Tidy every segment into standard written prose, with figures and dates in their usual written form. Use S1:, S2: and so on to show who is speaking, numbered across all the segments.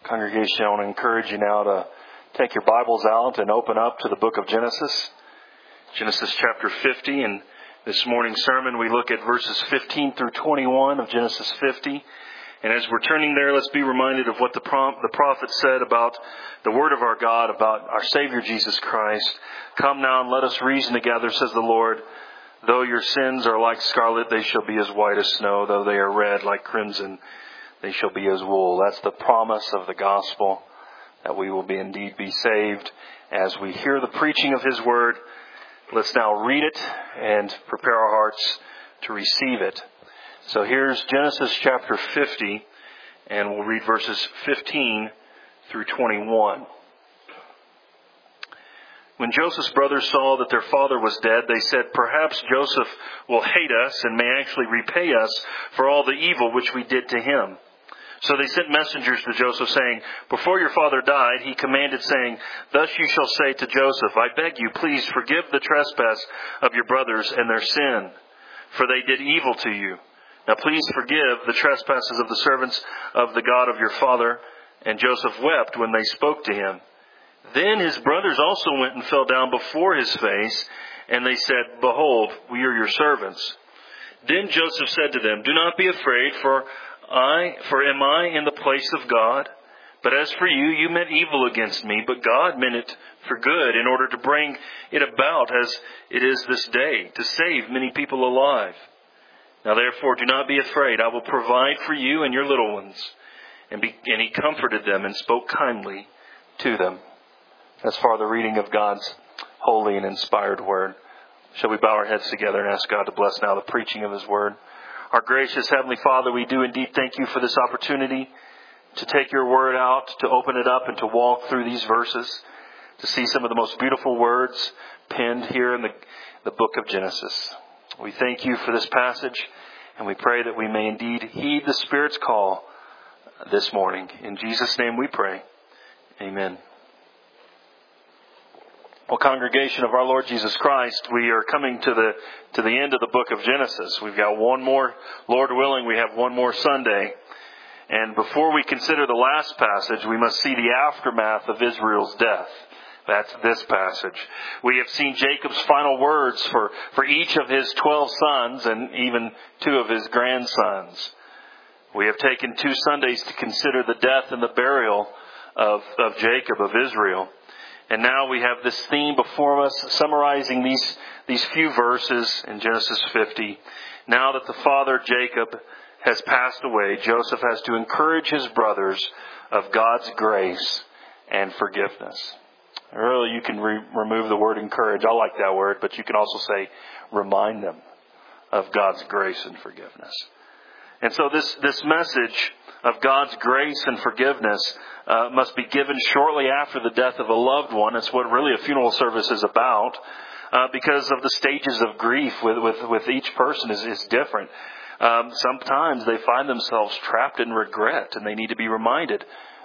S1: Congregation, I want to encourage you now to take your Bibles out and open up to the book of Genesis. Genesis chapter 50, and this morning's sermon we look at verses 15 through 21 of Genesis 50. And as we're turning there, let's be reminded of what the prophet said about the Word of our God, about our Savior Jesus Christ. Come now and let us reason together, says the Lord. Though your sins are like scarlet, they shall be as white as snow. Though they are red like crimson, they shall be as wool. That's the promise of the gospel, that we will indeed be saved as we hear the preaching of His Word. Let's now read it and prepare our hearts to receive it. So here's Genesis chapter 50, and we'll read verses 15 through 21. When Joseph's brothers saw that their father was dead, they said, "Perhaps Joseph will hate us and may actually repay us for all the evil which we did to him." So they sent messengers to Joseph, saying, "Before your father died, he commanded, saying, 'Thus you shall say to Joseph, I beg you, please forgive the trespass of your brothers and their sin, for they did evil to you. Now please forgive the trespasses of the servants of the God of your father.' And Joseph wept when they spoke to him. Then his brothers also went and fell down before his face, and they said, 'Behold, we are your servants.' Then Joseph said to them, 'Do not be afraid, for am I in the place of God? But as for you, you meant evil against me, but God meant it for good, in order to bring it about as it is this day, to save many people alive. Now therefore do not be afraid. I will provide for you and your little ones.' And he comforted them and spoke kindly to them." As far the reading of God's holy and inspired Word. Shall we bow our heads together and ask God to bless now the preaching of His Word? Our gracious Heavenly Father, we do indeed thank you for this opportunity to take your Word out, to open it up and to walk through these verses, to see some of the most beautiful words penned here in the book of Genesis. We thank you for this passage, and we pray that we may indeed heed the Spirit's call this morning. In Jesus' name we pray. Amen. Well, congregation of our Lord Jesus Christ, we are coming to the end of the book of Genesis. We've got one more, Lord willing, we have one more Sunday. And before we consider the last passage, we must see the aftermath of Israel's death. That's this passage. We have seen Jacob's final words for each of his 12 sons and even 2 of his grandsons. We have taken 2 Sundays to consider the death and the burial of Jacob, of Israel. And now we have this theme before us, summarizing these few verses in Genesis 50. Now that the father Jacob has passed away, Joseph has to encourage his brothers of God's grace and forgiveness. Really, you can remove the word encourage. I like that word, but you can also say remind them of God's grace and forgiveness. And so this message of God's grace and forgiveness must be given shortly after the death of a loved one. That's what really a funeral service is about, because of the stages of grief with each person is different. Sometimes they find themselves trapped in regret, and they need to be reminded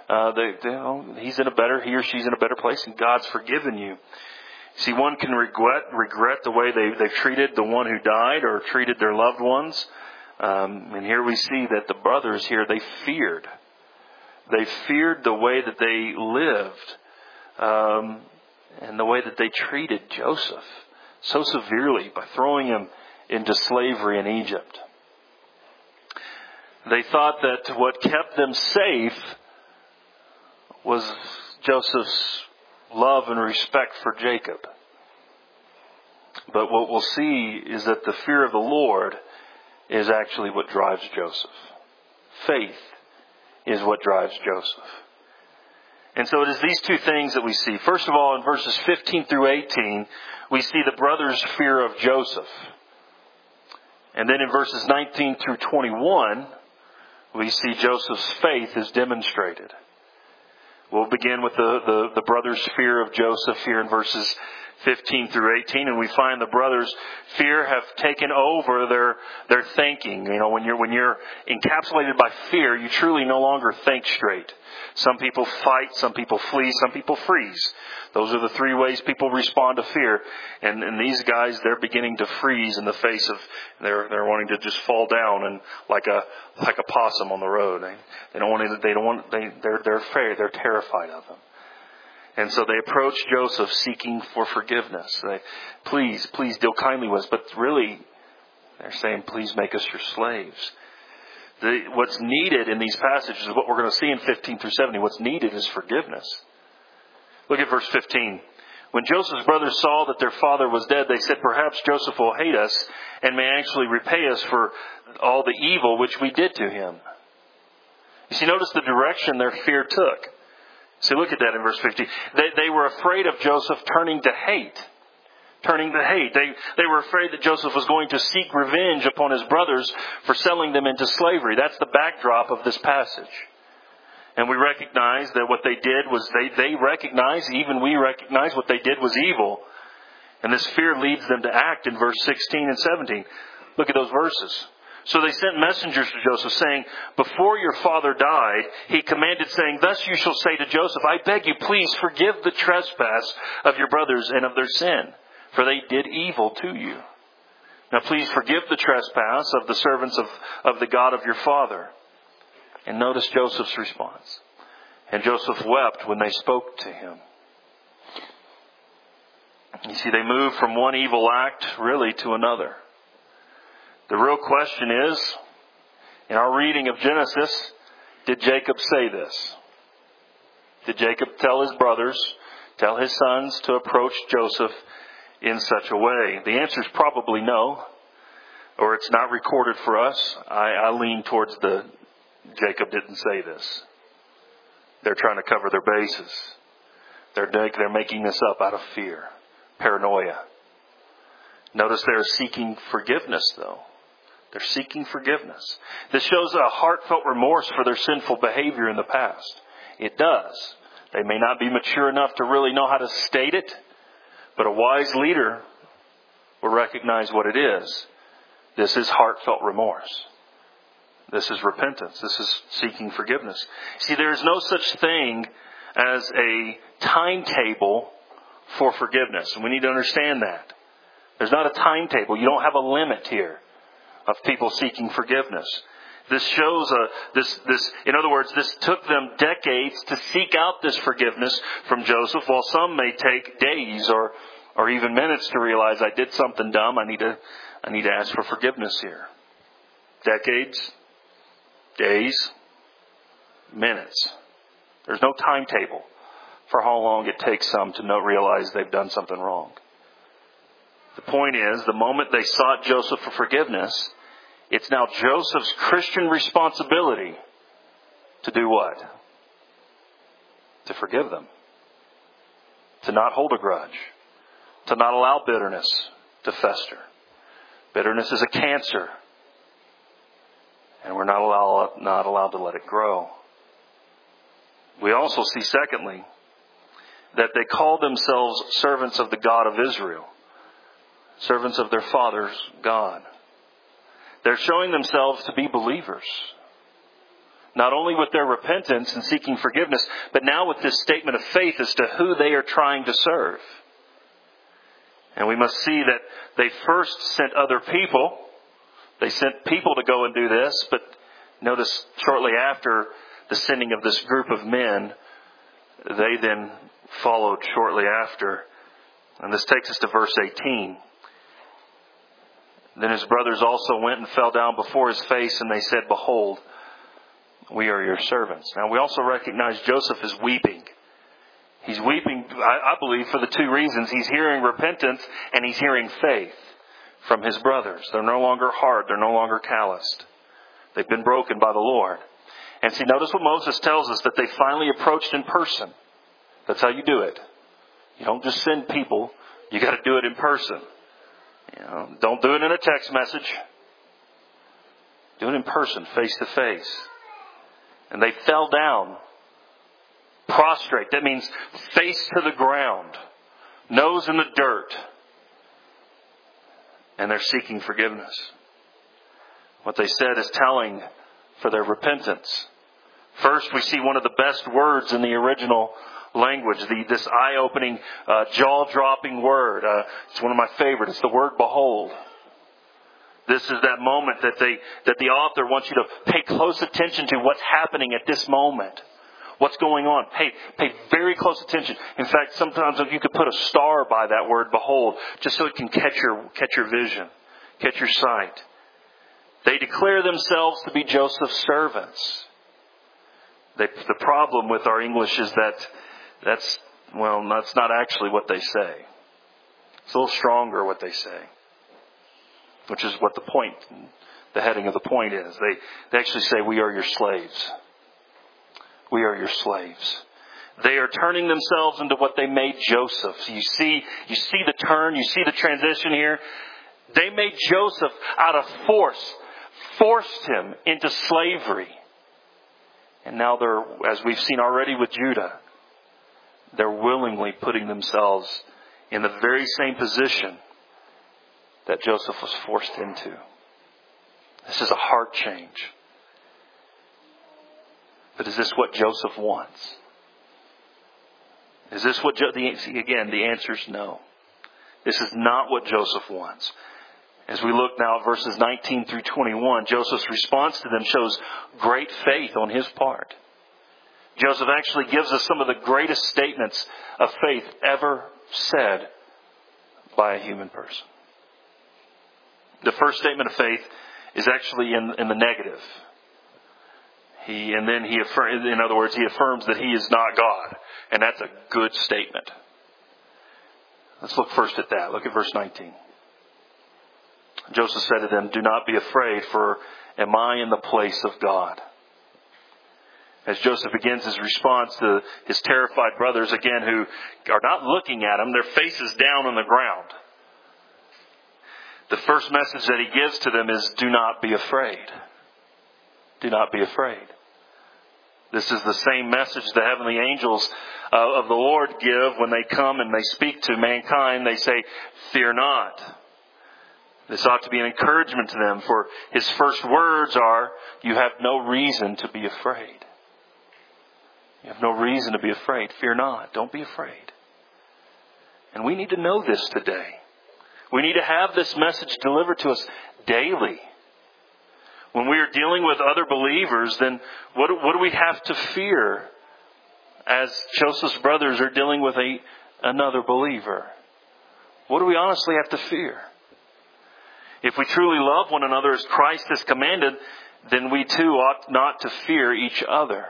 S1: he or she's in a better place, and God's forgiven you. See, one can regret the way they've treated the one who died or treated their loved ones. And here we see that the brothers here, they feared. They feared the way that they lived and the way that they treated Joseph so severely by throwing him into slavery in Egypt. They thought that what kept them safe was Joseph's love and respect for Jacob. But what we'll see is that the fear of the Lord is actually what drives Joseph. Faith is what drives Joseph. And so it is these 2 things that we see. First of all, in verses 15 through 18, we see the brothers' fear of Joseph. And then in verses 19 through 21, we see Joseph's faith is demonstrated. We'll begin with the brothers' fear of Joseph here in verses 15 through 18, and we find the brothers' fear have taken over their thinking. You know, when you're encapsulated by fear, you truly no longer think straight. Some people fight, some people flee, some people freeze. Those are the three ways people respond to fear. And these guys, they're beginning to freeze in the face of, they're wanting to just fall down and like a possum on the road. They're afraid, they're terrified of him. And so they approach Joseph seeking for forgiveness. Please deal kindly with us. But really, they're saying, please make us your slaves. What's needed in these passages is what we're going to see in 15 through 17. What's needed is forgiveness. Look at verse 15. When Joseph's brothers saw that their father was dead, they said, perhaps Joseph will hate us and may actually repay us for all the evil which we did to him. You see, notice the direction their fear took. See, look at that in verse 15. They were afraid of Joseph turning to hate. They were afraid that Joseph was going to seek revenge upon his brothers for selling them into slavery. That's the backdrop of this passage. And we recognize that what they did was they recognize, even we recognize what they did was evil. And this fear leads them to act in verse 16 and 17. Look at those verses. So they sent messengers to Joseph, saying, before your father died, he commanded, saying, thus you shall say to Joseph, I beg you, please forgive the trespass of your brothers and of their sin, for they did evil to you. Now please forgive the trespass of the servants of the God of your father. And notice Joseph's response. And Joseph wept when they spoke to him. You see, they moved from one evil act really to another. The real question is, in our reading of Genesis, did Jacob say this? Did Jacob tell his brothers, tell his sons to approach Joseph in such a way? The answer is probably no, or it's not recorded for us. I lean towards Jacob didn't say this. They're trying to cover their bases. They're making this up out of fear, paranoia. Notice they're seeking forgiveness, though. They're seeking forgiveness. This shows a heartfelt remorse for their sinful behavior in the past. It does. They may not be mature enough to really know how to state it, but a wise leader will recognize what it is. This is heartfelt remorse. This is repentance. This is seeking forgiveness. See, there is no such thing as a timetable for forgiveness. And we need to understand that. There's not a timetable. You don't have a limit here of people seeking forgiveness. This shows in other words, this took them decades to seek out this forgiveness from Joseph, while some may take days or even minutes to realize I did something dumb. I need to ask for forgiveness here. Decades, days, minutes. There's no timetable for how long it takes some to realize they've done something wrong. The point is, the moment they sought Joseph for forgiveness, it's now Joseph's Christian responsibility to do what? To forgive them. To not hold a grudge. To not allow bitterness to fester. Bitterness is a cancer. And we're not allowed to let it grow. We also see, secondly, that they call themselves servants of the God of Israel. Servants of their father's God. They're showing themselves to be believers. Not only with their repentance and seeking forgiveness, but now with this statement of faith as to who they are trying to serve. And we must see that they first sent other people. They sent people to go and do this, but notice shortly after the sending of this group of men, they then followed shortly after. And this takes us to verse 18. Then his brothers also went and fell down before his face, and they said, behold, we are your servants. Now we also recognize Joseph is weeping. He's weeping, I believe, for the two reasons. He's hearing repentance and he's hearing faith from his brothers. They're no longer hard. They're no longer calloused. They've been broken by the Lord. And see, notice what Moses tells us, that they finally approached in person. That's how you do it. You don't just send people. You got to do it in person. Don't do it in a text message. Do it in person, face to face. And they fell down, prostrate. That means face to the ground. nose in the dirt. And they're seeking forgiveness. What they said is telling for their repentance. First, we see one of the best words in the original language, this eye-opening, jaw-dropping word. It's one of my favorites. It's the word behold. This is that moment that the author wants you to pay close attention to what's happening at this moment. What's going on? Pay very close attention. In fact, sometimes you could put a star by that word behold, just so it can catch your vision, catch your sight. They declare themselves to be Joseph's servants. The problem with our English is that's not actually what they say. It's a little stronger what they say, which is what the heading of the point is. They actually say, we are your slaves. We are your slaves. They are turning themselves into what they made Joseph. You see the turn, you see the transition here. They made Joseph out of forced him into slavery. And now as we've seen already with Judah, they're willingly putting themselves in the very same position that Joseph was forced into. This is a heart change. But is this what Joseph wants? Is this what again, the answer is no. This is not what Joseph wants. As we look now at verses 19 through 21, Joseph's response to them shows great faith on his part. Joseph actually gives us some of the greatest statements of faith ever said by a human person. The first statement of faith is actually in the negative. He affirms that he is not God. And that's a good statement. Let's look first at that. Look at verse 19. Joseph said to them, do not be afraid, for am I in the place of God? As Joseph begins his response to his terrified brothers, again, who are not looking at him, their faces down on the ground. The first message that he gives to them is, do not be afraid. Do not be afraid. This is the same message the heavenly angels of the Lord give when they come and they speak to mankind. They say, fear not. This ought to be an encouragement to them, for his first words are, you have no reason to be afraid. You have no reason to be afraid. Fear not. Don't be afraid. And we need to know this today. We need to have this message delivered to us daily. When we are dealing with other believers, then what do we have to fear as Joseph's brothers are dealing with another believer? What do we honestly have to fear? If we truly love one another as Christ has commanded, then we too ought not to fear each other.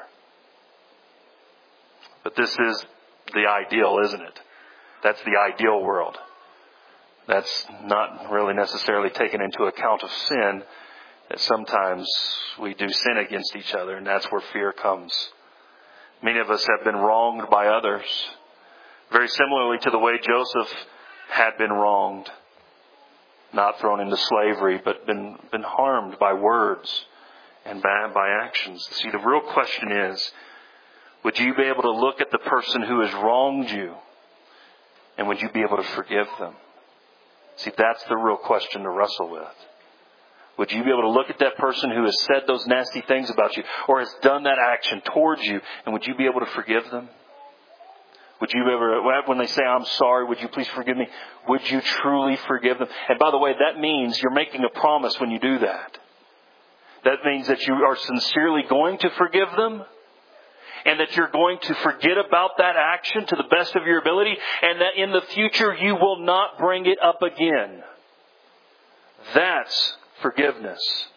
S1: But this is the ideal, isn't it? That's the ideal world. That's not really necessarily taken into account of sin, that sometimes we do sin against each other, and that's where fear comes. Many of us have been wronged by others, very similarly to the way Joseph had been wronged. Not thrown into slavery, but been harmed by words and by actions. See, the real question is, would you be able to look at the person who has wronged you, and would you be able to forgive them? See, that's the real question to wrestle with. Would you be able to look at that person who has said those nasty things about you, or has done that action towards you, and would you be able to forgive them? Would you ever, when they say, I'm sorry, would you please forgive me? Would you truly forgive them? And by the way, that means you're making a promise when you do that. That means that you are sincerely going to forgive them, and that you're going to forget about that action to the best of your ability, and that in the future you will not bring it up again. That's forgiveness.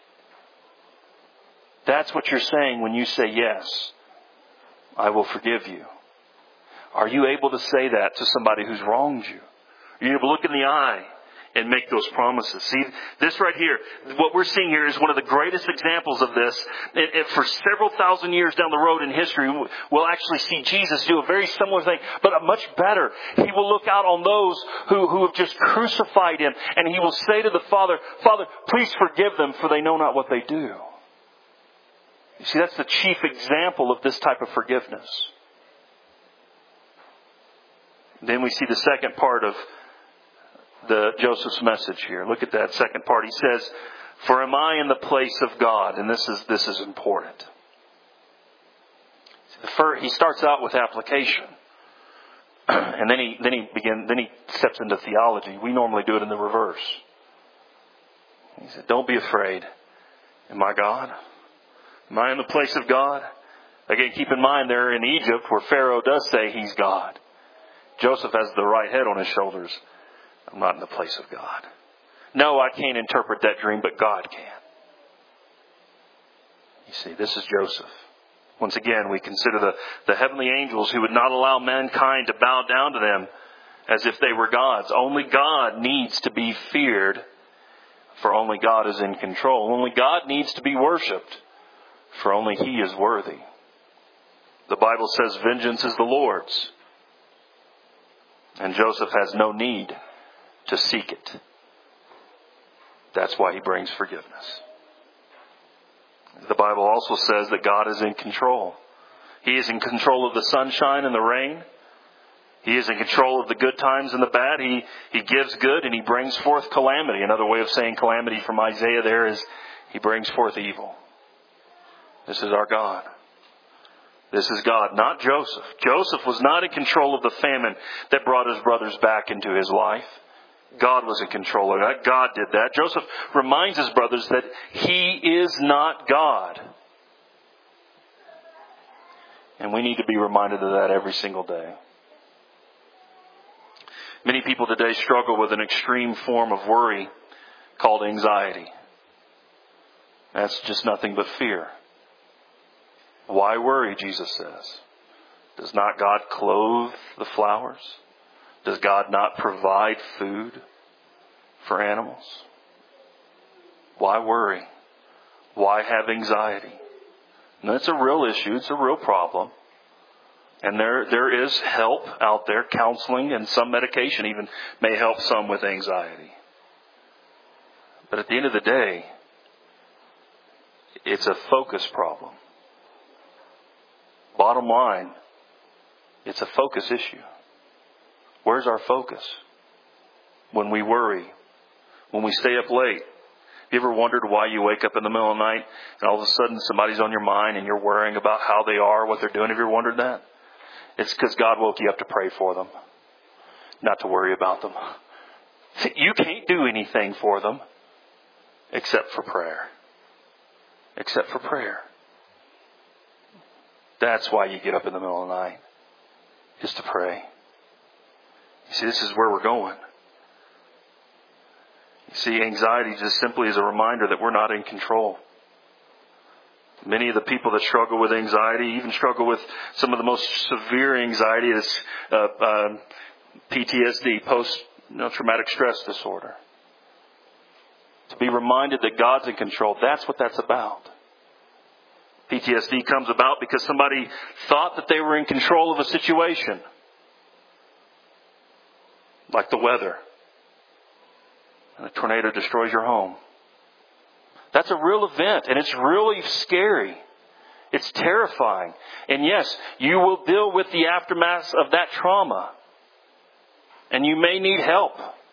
S1: That's what you're saying when you say, yes, I will forgive you. Are you able to say that to somebody who's wronged you? Are you able to look in the eye and make those promises? See, this right here, what we're seeing here is one of the greatest examples of this. For several thousand years down the road in history, we'll actually see Jesus do a very similar thing, but a much better. He will look out on those who have just crucified Him, and He will say to the Father, Father, please forgive them, for they know not what they do. You see, that's the chief example of this type of forgiveness. Then we see the second part of Joseph's message here. Look at that second part. He says, "For am I in the place of God?" And this is important. He starts out with application, and then he steps into theology. We normally do it in the reverse. He said, "Don't be afraid. Am I God? Am I in the place of God?" Again, keep in mind they're in Egypt where Pharaoh does say he's God. Joseph has the right head on his shoulders. I'm not in the place of God. No, I can't interpret that dream, but God can. You see, this is Joseph. Once again, we consider the heavenly angels who would not allow mankind to bow down to them as if they were gods. Only God needs to be feared, for only God is in control. Only God needs to be worshipped, for only He is worthy. The Bible says vengeance is the Lord's, and Joseph has no need to seek it. That's why he brings forgiveness. The Bible also says that God is in control. He is in control of the sunshine and the rain. He is in control of the good times and the bad. He gives good and He brings forth calamity. Another way of saying calamity from Isaiah there is He brings forth evil. This is our God. This is God, not Joseph. Joseph was not in control of the famine that brought his brothers back into his life. God was in control of that. God did that. Joseph reminds his brothers that he is not God. And we need to be reminded of that every single day. Many people today struggle with an extreme form of worry called anxiety. That's just nothing but fear. Why worry, Jesus says? Does not God clothe the flowers? Does God not provide food for animals? Why worry? Why have anxiety? And it's a real issue. It's a real problem. And there is help out there. Counseling and some medication even may help some with anxiety. But at the end of the day, it's a focus problem. Bottom line, it's a focus issue. Where's our focus? When we worry, when we stay up late. Have you ever wondered why you wake up in the middle of the night and all of a sudden somebody's on your mind and you're worrying about how they are, what they're doing? Have you ever wondered that? It's because God woke you up to pray for them, not to worry about them. You can't do anything for them except for prayer. Except for prayer. That's why you get up in the middle of the night, is to pray. You see, this is where we're going. You see, anxiety just simply is a reminder that we're not in control. Many of the people that struggle with anxiety even struggle with some of the most severe anxiety is PTSD, post-traumatic stress disorder. To be reminded that God's in control, that's what that's about. PTSD comes about because somebody thought that they were in control of a situation. Like the weather. And a tornado destroys your home. That's a real event, and it's really scary. It's terrifying. And yes, you will deal with the aftermath of that trauma. And you may need help.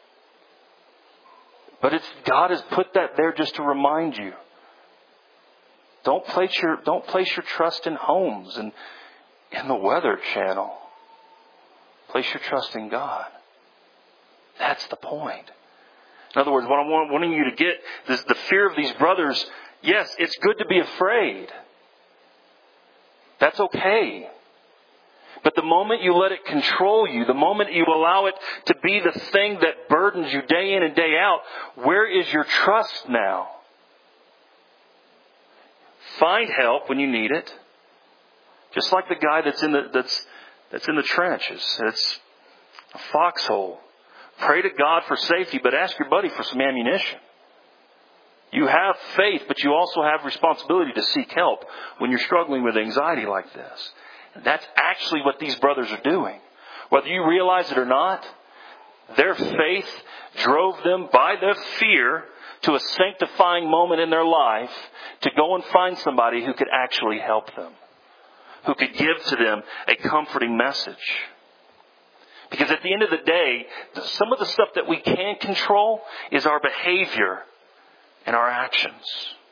S1: But God has put that there just to remind you. Don't place your trust in homes and in the Weather Channel. Place your trust in God. That's the point. In other words, what I'm wanting you to get is the fear of these brothers. Yes, it's good to be afraid. That's okay. But the moment you let it control you, the moment you allow it to be the thing that burdens you day in and day out, where is your trust now? Find help when you need it. Just like the guy that's in the trenches. It's a foxhole. Pray to God for safety, but ask your buddy for some ammunition. You have faith, but you also have responsibility to seek help when you're struggling with anxiety like this. And that's actually what these brothers are doing. Whether you realize it or not, their faith drove them by their fear to a sanctifying moment in their life to go and find somebody who could actually help them, who could give to them a comforting message. Because at the end of the day, some of the stuff that we can control is our behavior and our actions.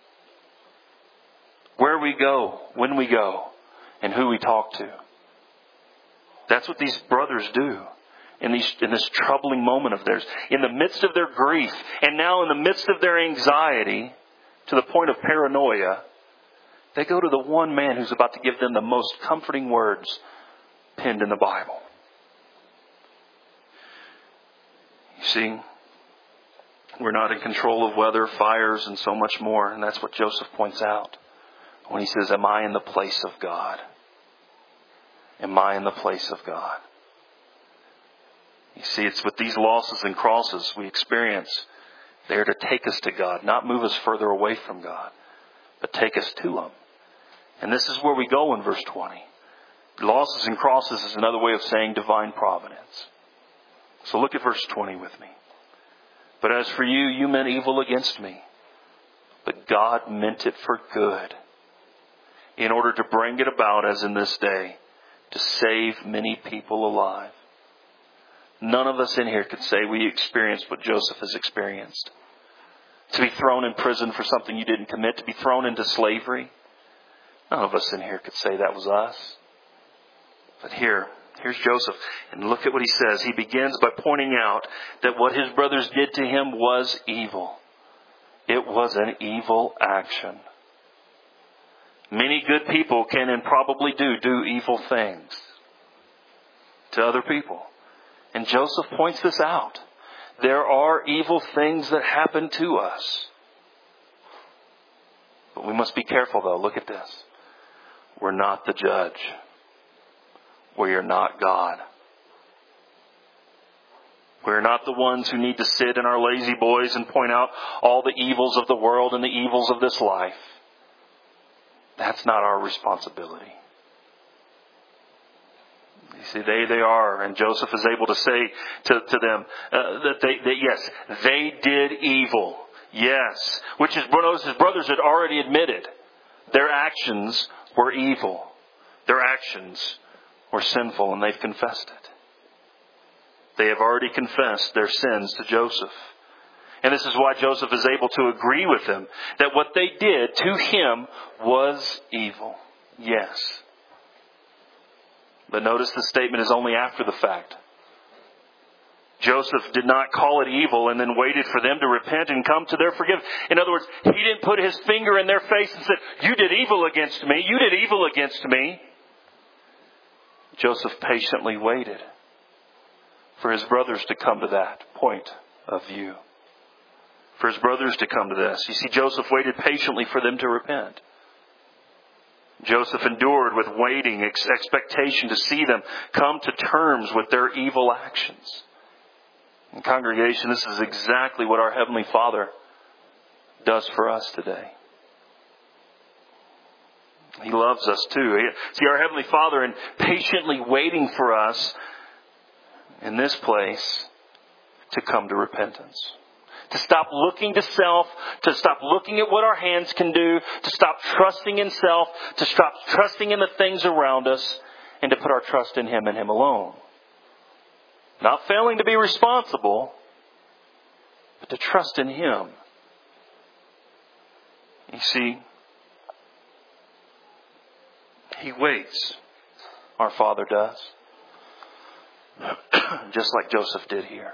S1: Where we go, when we go, and who we talk to. That's what these brothers do in this troubling moment of theirs. In the midst of their grief, and now in the midst of their anxiety, to the point of paranoia, they go to the one man who's about to give them the most comforting words penned in the Bible. You see, we're not in control of weather, fires, and so much more. And that's what Joseph points out when he says, am I in the place of God? Am I in the place of God? You see, it's with these losses and crosses we experience. They are to take us to God, not move us further away from God, but take us to Him. And this is where we go in verse 20. Losses and crosses is another way of saying divine providence. So look at verse 20 with me. But as for you, you meant evil against me, but God meant it for good, in order to bring it about as in this day, to save many people alive. None of us in here could say we experienced what Joseph has experienced. To be thrown in prison for something you didn't commit, to be thrown into slavery. None of us in here could say that was us. But here's Joseph. And look at what he says. He begins by pointing out that what his brothers did to him was evil. It was an evil action. Many good people can and probably do evil things to other people. And Joseph points this out. There are evil things that happen to us. But we must be careful though. Look at this. We're not the judge. We are not God. We're not the ones who need to sit in our lazy boys and point out all the evils of the world and the evils of this life. That's not our responsibility. You see, they are, and Joseph is able to say to them that yes, they did evil. Yes, which is what his brothers had already admitted. Their actions were evil. Their actions were sinful, and they've confessed it. They have already confessed their sins to Joseph. And this is why Joseph is able to agree with them that what they did to him was evil. Yes. But notice the statement is only after the fact. Joseph did not call it evil and then waited for them to repent and come to their forgiveness. In other words, he didn't put his finger in their face and said, you did evil against me. You did evil against me. Joseph patiently waited for his brothers to come to that point of view. For his brothers to come to this. You see, Joseph waited patiently for them to repent. Joseph endured with waiting, expectation to see them come to terms with their evil actions. And congregation, this is exactly what our Heavenly Father does for us today. He loves us too. See, our Heavenly Father, in patiently waiting for us in this place to come to repentance. To stop looking to self, to stop looking at what our hands can do, to stop trusting in self, to stop trusting in the things around us, and to put our trust in Him and Him alone. Not failing to be responsible, but to trust in Him. You see, He waits. Our Father does. Just like Joseph did here.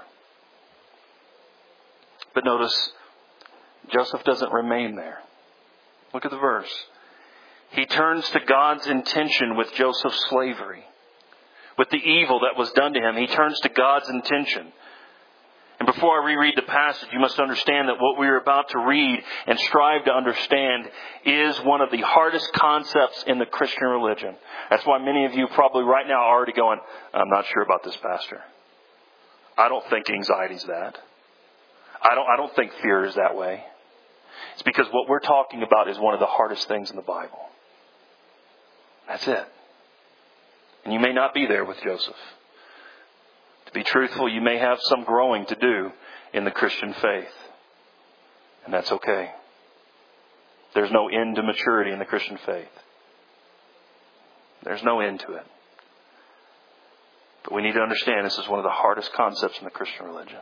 S1: But notice, Joseph doesn't remain there. Look at the verse. He turns to God's intention with Joseph's slavery. With the evil that was done to him, he turns to God's intention. And before I reread the passage, you must understand that what we are about to read and strive to understand is one of the hardest concepts in the Christian religion. That's why many of you probably right now are already going, I'm not sure about this, Pastor. I don't think anxiety's that. I don't think fear is that way. It's because what we're talking about is one of the hardest things in the Bible. That's it. And you may not be there with Joseph. To be truthful, you may have some growing to do in the Christian faith. And that's okay. There's no end to maturity in the Christian faith. There's no end to it. But we need to understand this is one of the hardest concepts in the Christian religion.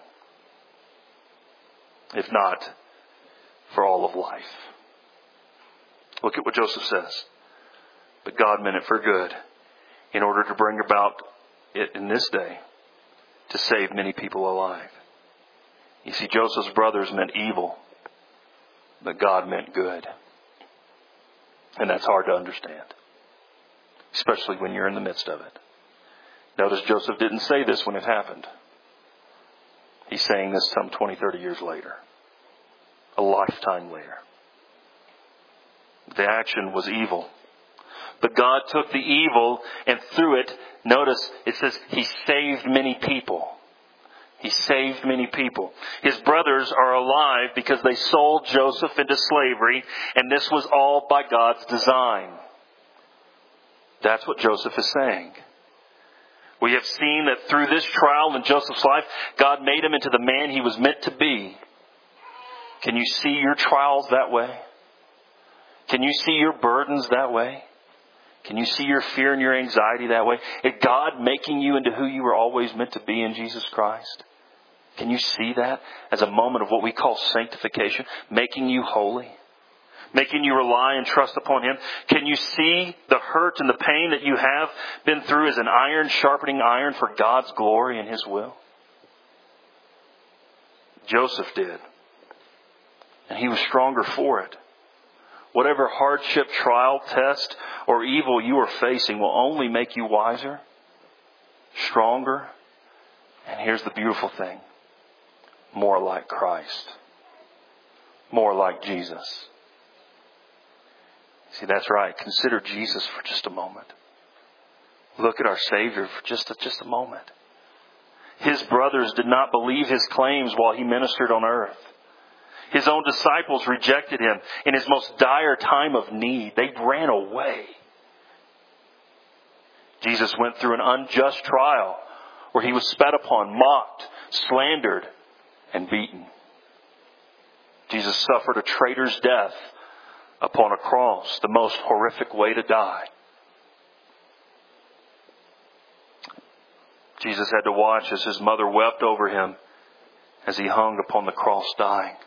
S1: If not, for all of life. Look at what Joseph says. But God meant it for good, in order to bring about it in this day, to save many people alive. You see, Joseph's brothers meant evil, but God meant good. And that's hard to understand, especially when you're in the midst of it. Notice Joseph didn't say this when it happened. He's saying this some 20, 30 years later. A lifetime later. The action was evil. But God took the evil and through it, notice it says He saved many people. He saved many people. His brothers are alive because they sold Joseph into slavery, and this was all by God's design. That's what Joseph is saying. We have seen that through this trial in Joseph's life, God made him into the man he was meant to be. Can you see your trials that way? Can you see your burdens that way? Can you see your fear and your anxiety that way? Is God making you into who you were always meant to be in Jesus Christ? Can you see that as a moment of what we call sanctification? Making you holy? Making you rely and trust upon Him? Can you see the hurt and the pain that you have been through as an iron sharpening iron for God's glory and His will? Joseph did. And he was stronger for it. Whatever hardship, trial, test, or evil you are facing will only make you wiser, stronger, and here's the beautiful thing, more like Christ. More like Jesus. See, that's right. Consider Jesus for just a moment. Look at our Savior for just a moment. His brothers did not believe His claims while He ministered on earth. His own disciples rejected Him in His most dire time of need. They ran away. Jesus went through an unjust trial where He was spat upon, mocked, slandered, and beaten. Jesus suffered a traitor's death upon a cross, the most horrific way to die. Jesus had to watch as His mother wept over Him as He hung upon the cross dying.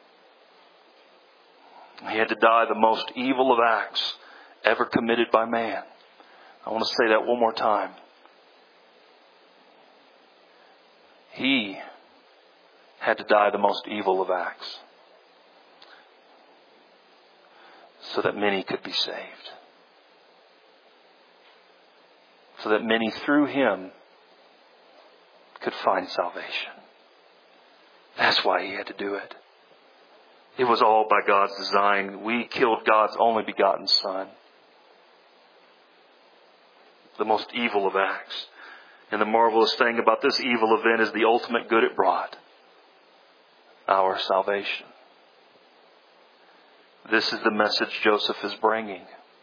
S1: He had to die the most evil of acts ever committed by man. I want to say that one more time. He had to die the most evil of acts so that many could be saved. So that many through Him could find salvation. That's why He had to do it. It was all by God's design. We killed God's only begotten Son. The most evil of acts. And the marvelous thing about this evil event is the ultimate good it brought. Our salvation. This is the message Joseph is bringing.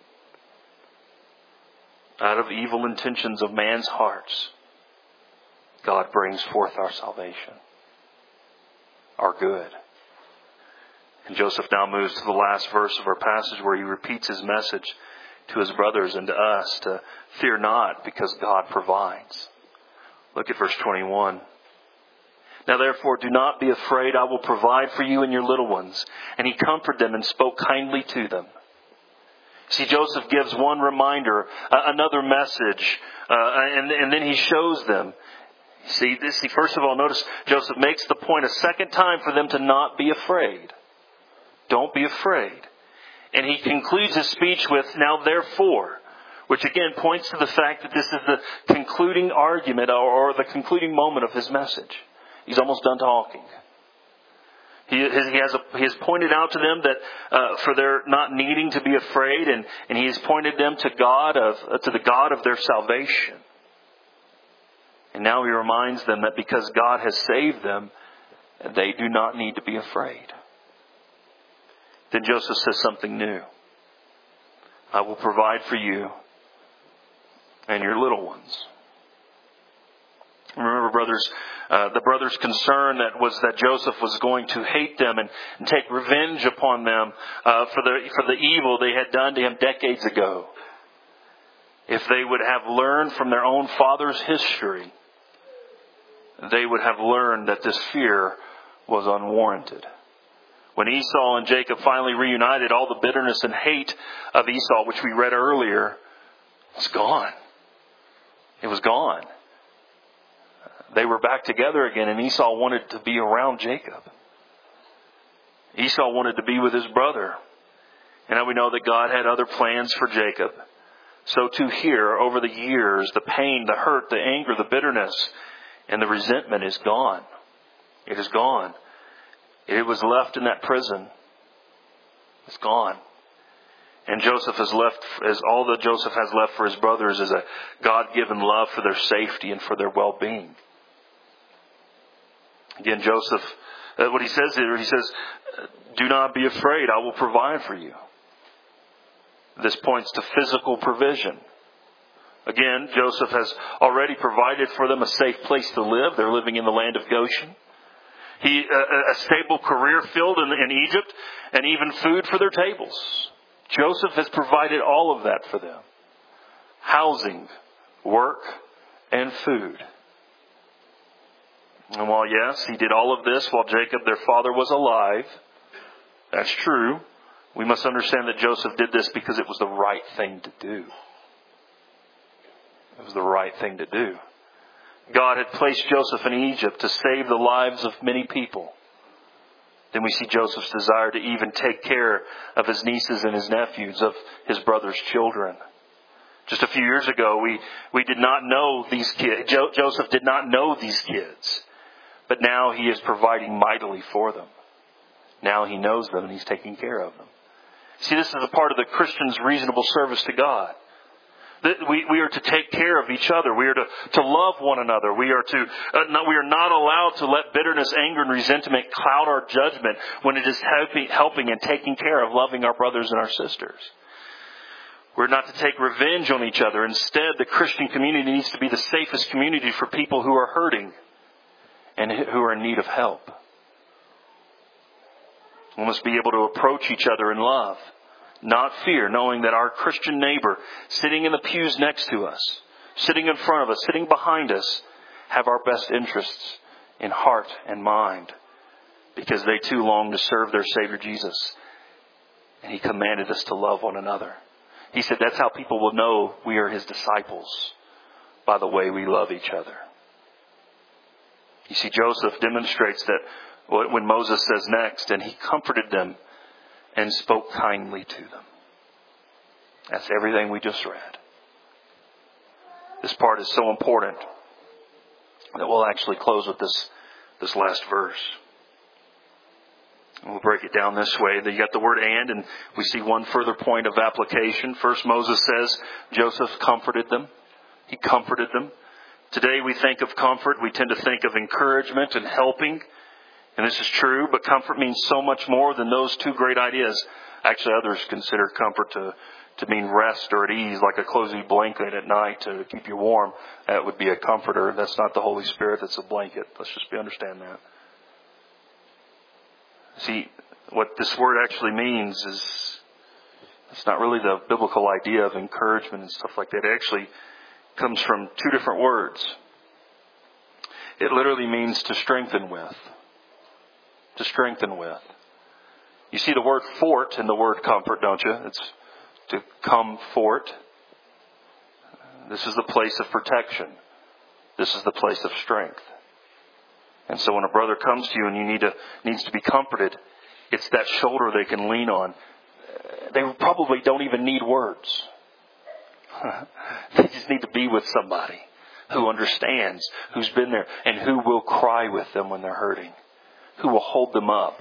S1: Out of evil intentions of man's hearts, God brings forth our salvation. Our good. And Joseph now moves to the last verse of our passage where he repeats his message to his brothers and to us to fear not because God provides. Look at verse 21. Now therefore do not be afraid, I will provide for you and your little ones. And he comforted them and spoke kindly to them. See, Joseph gives one reminder, another message, and then he shows them. See, first of all, notice Joseph makes the point a second time for them to not be afraid. Don't be afraid. And he concludes his speech with, now therefore, which again points to the fact that this is the concluding argument or the concluding moment of his message. He's almost done talking. He has pointed out to them that for their not needing to be afraid, and he has pointed them to the God of their salvation. And now he reminds them that because God has saved them, they do not need to be afraid. Then Joseph says something new. I will provide for you and your little ones. Remember, brothers, the brothers' concern was that Joseph was going to hate them and take revenge upon them for the evil they had done to him decades ago. if they would have learned from their own father's history, they would have learned that this fear was unwarranted. When Esau and Jacob finally reunited, all the bitterness and hate of Esau, which we read earlier, was gone. It was gone. They were back together again, and Esau wanted to be around Jacob. Esau wanted to be with his brother. And now we know that God had other plans for Jacob. So too here, over the years, the pain, the hurt, the anger, the bitterness, and the resentment is gone. It is gone. It was left in that prison. It's gone. And Joseph has left, as all that Joseph has left for his brothers is a God-given love for their safety and for their well-being. Again, Joseph, what he says here, he says, do not be afraid, I will provide for you. This points to physical provision. Again, Joseph has already provided for them a safe place to live. They're living in the land of Goshen. A stable career field in Egypt, and even food for their tables. Joseph has provided all of that for them. Housing, work, and food. And while, yes, he did all of this while Jacob, their father, was alive, that's true, we must understand that Joseph did this because it was the right thing to do. It was the right thing to do. God had placed Joseph in Egypt to save the lives of many people. Then we see Joseph's desire to even take care of his nieces and his nephews, of his brother's children. Just a few years ago, we did not know these kids. Joseph did not know these kids. But now he is providing mightily for them. Now he knows them and he's taking care of them. See, this is a part of the Christian's reasonable service to God. We are to take care of each other. We are to love one another. We are not allowed to let bitterness, anger, and resentment cloud our judgment when it is helping and taking care of loving our brothers and our sisters. We're not to take revenge on each other. Instead, the Christian community needs to be the safest community for people who are hurting and who are in need of help. We must be able to approach each other in love, not fear, knowing that our Christian neighbor sitting in the pews next to us, sitting in front of us, sitting behind us, have our best interests in heart and mind, because they too long to serve their Savior Jesus. And He commanded us to love one another. He said that's how people will know we are His disciples, by the way we love each other. You see, Joseph demonstrates that when Moses says next, and he comforted them and spoke kindly to them. That's everything we just read. This part is so important that we'll actually close with this last verse. And we'll break it down this way. You got the word and we see one further point of application. First, Moses says Joseph comforted them. He comforted them. Today we think of comfort. We tend to think of encouragement and helping. And this is true, but comfort means so much more than those two great ideas. Actually, others consider comfort to mean rest or at ease, like a cozy blanket at night to keep you warm. That would be a comforter. That's not the Holy Spirit, that's a blanket. Let's just understand that. See, what this word actually means is, it's not really the biblical idea of encouragement and stuff like that. It actually comes from two different words. It literally means to strengthen with. To strengthen with. You see the word fort in the word comfort, don't you? It's to comfort. This is the place of protection. This is the place of strength. And so when a brother comes to you and you needs to be comforted, it's that shoulder they can lean on. They probably don't even need words. They just need to be with somebody who understands, who's been there, and who will cry with them when they're hurting. Who will hold them up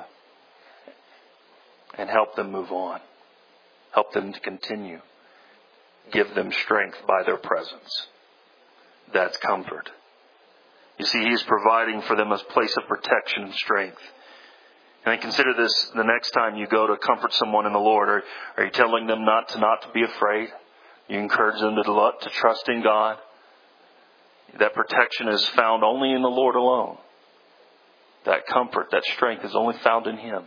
S1: and help them move on. Help them to continue. Give them strength by their presence. That's comfort. You see, He's providing for them a place of protection and strength. And consider this the next time you go to comfort someone in the Lord. Are you telling them not to be afraid? You encourage them to trust in God. That protection is found only in the Lord alone. That comfort, that strength is only found in Him.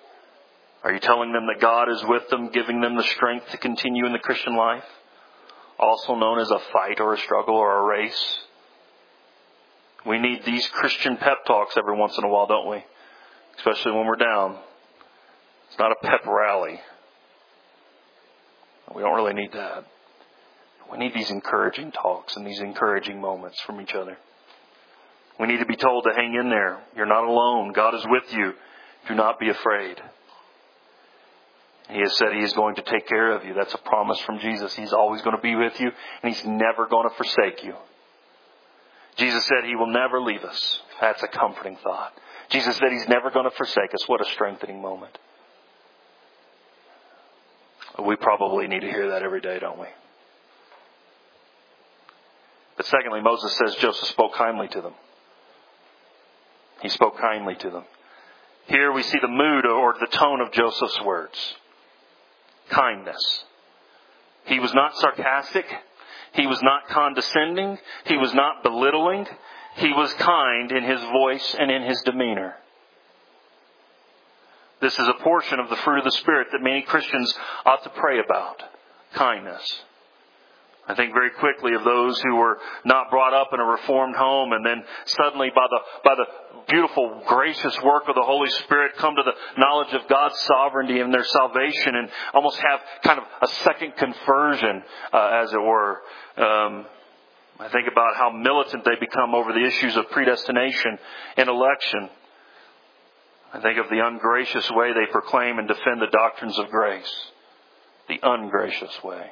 S1: Are you telling them that God is with them, giving them the strength to continue in the Christian life? also known as a fight or a struggle or a race. We need these Christian pep talks every once in a while, don't we? Especially when we're down. It's not a pep rally. We don't really need that. We need these encouraging talks and these encouraging moments from each other. We need to be told to hang in there. You're not alone. God is with you. Do not be afraid. He has said He is going to take care of you. That's a promise from Jesus. He's always going to be with you, and He's never going to forsake you. Jesus said He will never leave us. That's a comforting thought. Jesus said He's never going to forsake us. What a strengthening moment. We probably need to hear that every day, don't we? But secondly, Moses says Joseph spoke kindly to them. He spoke kindly to them. Here we see the mood or the tone of Joseph's words. Kindness. He was not sarcastic. He was not condescending. He was not belittling. He was kind in his voice and in his demeanor. This is a portion of the fruit of the Spirit that many Christians ought to pray about. Kindness. I think very quickly of those who were not brought up in a reformed home and then suddenly by the beautiful, gracious work of the Holy Spirit come to the knowledge of God's sovereignty and their salvation and almost have kind of a second conversion, as it were. I think about how militant they become over the issues of predestination and election. I think of the ungracious way they proclaim and defend the doctrines of grace. The ungracious way.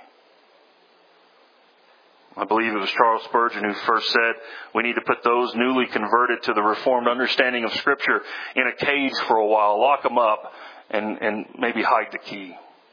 S1: I believe it was Charles Spurgeon who first said, we need to put those newly converted to the Reformed understanding of Scripture in a cage for a while, lock them up, and maybe hide the key.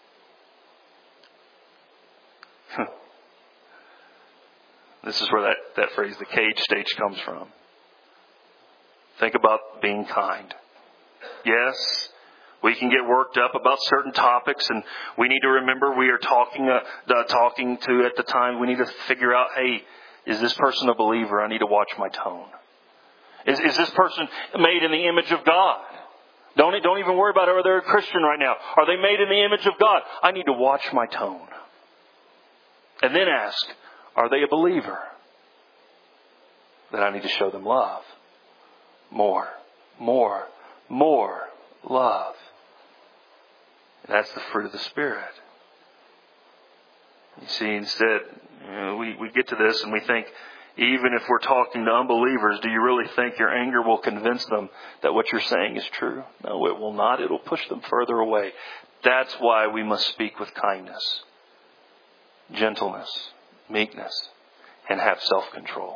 S1: This is where that phrase, the cage stage, comes from. Think about being kind. Yes, we can get worked up about certain topics, and we need to remember we are talking to at the time. We need to figure out, hey, is this person a believer? I need to watch my tone. Is this person made in the image of God? Don't even worry about whether they're a Christian right now. Are they made in the image of God? I need to watch my tone. And then ask, are they a believer? Then I need to show them love. More love. And that's the fruit of the Spirit. You see, instead, we get to this and we think, even if we're talking to unbelievers, do you really think your anger will convince them that what you're saying is true? No, it will not. It will push them further away. That's why we must speak with kindness, gentleness, meekness, and have self-control.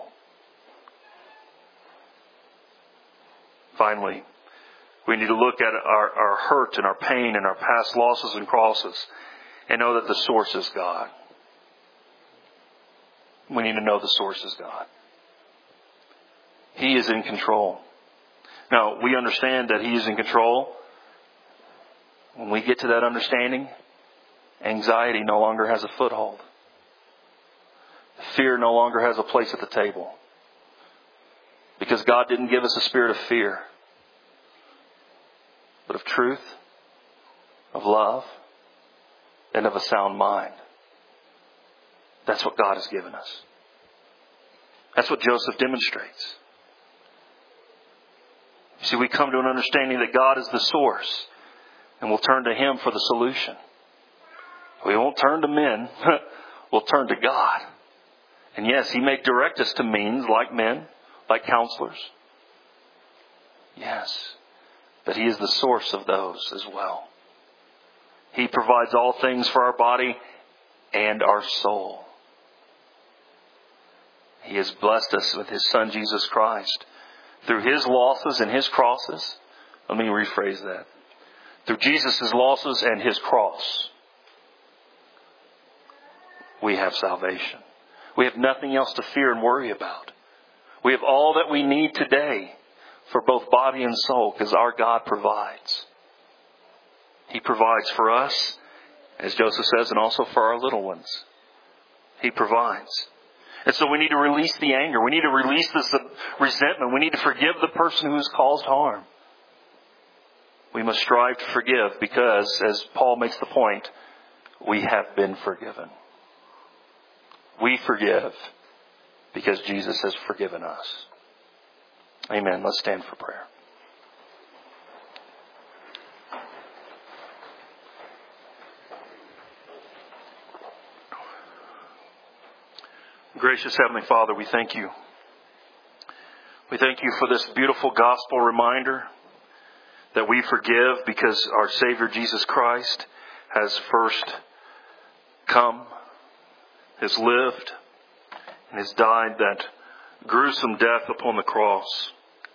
S1: Finally, we need to look at our hurt and our pain and our past losses and crosses and know that the source is God. We need to know the source is God. He is in control. Now, we understand that He is in control. When we get to that understanding, anxiety no longer has a foothold. Fear no longer has a place at the table. Because God didn't give us a spirit of fear, but of truth, of love, and of a sound mind. That's what God has given us. That's what Joseph demonstrates. You see, we come to an understanding that God is the source, and we'll turn to Him for the solution. We won't turn to men. We'll turn to God. And yes, He may direct us to means like men, like counselors. Yes. But He is the source of those as well. He provides all things for our body and our soul. He has blessed us with His Son, Jesus Christ. Through His losses and His crosses. Let me rephrase that. Through Jesus' losses and His cross, we have salvation. We have nothing else to fear and worry about. We have all that we need today for both body and soul because our God provides. He provides for us, as Joseph says, and also for our little ones. He provides. And so we need to release the anger. We need to release this resentment. We need to forgive the person who has caused harm. We must strive to forgive because, as Paul makes the point, we have been forgiven. We forgive because Jesus has forgiven us. Amen. Let's stand for prayer. Gracious Heavenly Father, we thank you. We thank you for this beautiful gospel reminder that we forgive because our Savior Jesus Christ has first come, has lived, and has died that gruesome death upon the cross.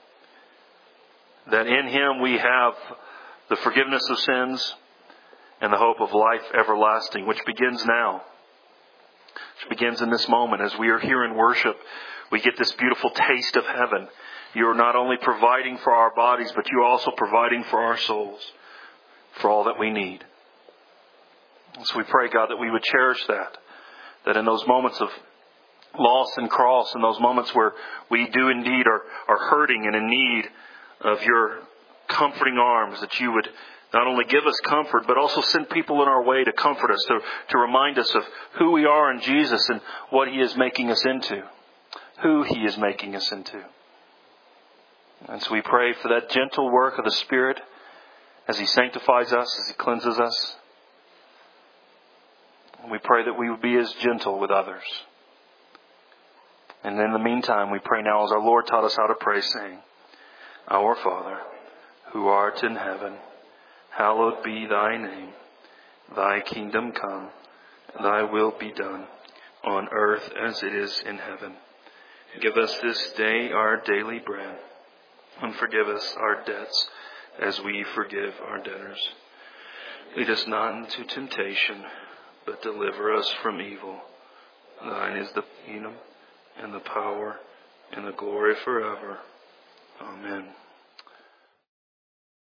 S1: That in Him we have the forgiveness of sins and the hope of life everlasting, which begins now. Which begins in this moment. As we are here in worship, we get this beautiful taste of heaven. You are not only providing for our bodies, but you are also providing for our souls, for all that we need. And so we pray, God, that we would cherish that. That in those moments of loss and cross, in those moments where we do indeed are hurting and in need of your comforting arms, that you would not only give us comfort, but also send people in our way to comfort us, to remind us of who we are in Jesus and what He is making us into. Who He is making us into. And so we pray for that gentle work of the Spirit as He sanctifies us, as He cleanses us. And we pray that we would be as gentle with others. And in the meantime, we pray now as our Lord taught us how to pray, saying, Our Father, who art in heaven, hallowed be Thy name. Thy kingdom come, Thy will be done, on earth as it is in heaven. Give us this day our daily bread, and forgive us our debts as we forgive our debtors. Lead us not into temptation, but deliver us from evil. Thine is the kingdom, and the power, and the glory forever. Amen.